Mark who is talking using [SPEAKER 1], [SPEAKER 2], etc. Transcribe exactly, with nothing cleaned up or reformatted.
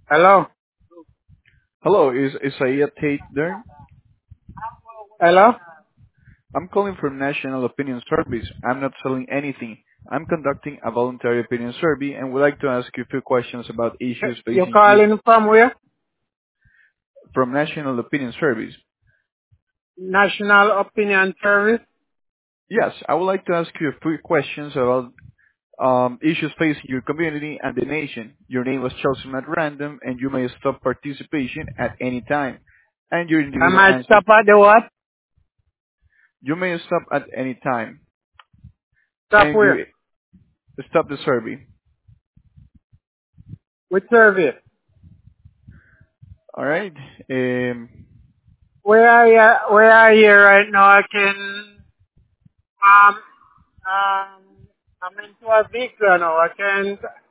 [SPEAKER 1] Hello?
[SPEAKER 2] Hello, is Isaiah Tate there?
[SPEAKER 1] Hello?
[SPEAKER 2] I'm calling from National Opinion Service. I'm not selling anything. I'm conducting a voluntary opinion survey and would like to ask you a few questions about issues
[SPEAKER 1] You're
[SPEAKER 2] facing you
[SPEAKER 1] calling from where?
[SPEAKER 2] from National Opinion Service.
[SPEAKER 1] National Opinion Service.
[SPEAKER 2] Yes, I would like to ask you a few questions about um, issues facing your community and the nation. Your name was chosen at random and you may stop participation at any time. And your
[SPEAKER 1] I
[SPEAKER 2] individual
[SPEAKER 1] might
[SPEAKER 2] answers,
[SPEAKER 1] stop at the what?
[SPEAKER 2] you may stop at any time.
[SPEAKER 1] Stop
[SPEAKER 2] And
[SPEAKER 1] where?
[SPEAKER 2] you stop the survey.
[SPEAKER 1] Which service?
[SPEAKER 2] Alright? Um,
[SPEAKER 1] Where are you, where are you right now? I can, um, um, I'm into a vehicle now. I can